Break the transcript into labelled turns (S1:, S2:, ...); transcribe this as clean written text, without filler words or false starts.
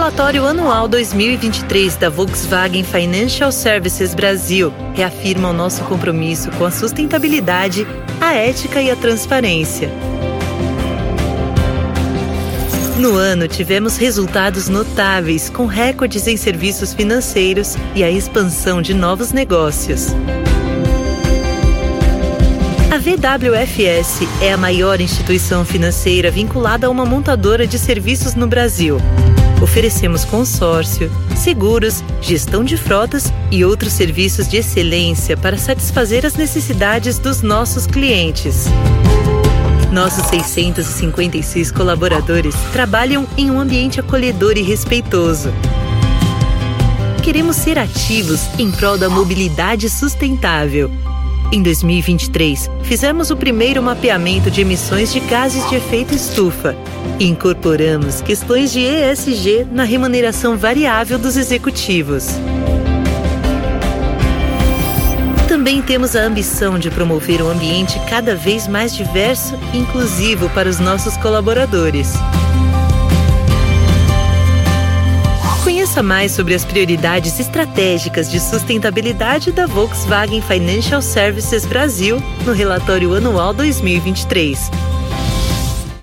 S1: relatório anual 2023 da Volkswagen Financial Services Brasil reafirma o nosso compromisso com a sustentabilidade, a ética e a transparência. No ano, tivemos resultados notáveis, com recordes em serviços financeiros e a expansão de novos negócios. A VWFS é a maior instituição financeira vinculada a uma montadora de serviços no Brasil. Oferecemos consórcio, seguros, gestão de frotas e outros serviços de excelência para satisfazer as necessidades dos nossos clientes. Nossos 656 colaboradores trabalham em um ambiente acolhedor e respeitoso. Queremos ser ativos em prol da mobilidade sustentável. Em 2023, fizemos o primeiro mapeamento de emissões de gases de efeito estufa e incorporamos questões de ESG na remuneração variável dos executivos. Também temos a ambição de promover um ambiente cada vez mais diverso e inclusivo para os nossos colaboradores. Conheça mais sobre as prioridades estratégicas de sustentabilidade da Volkswagen Financial Services Brasil no relatório anual 2023.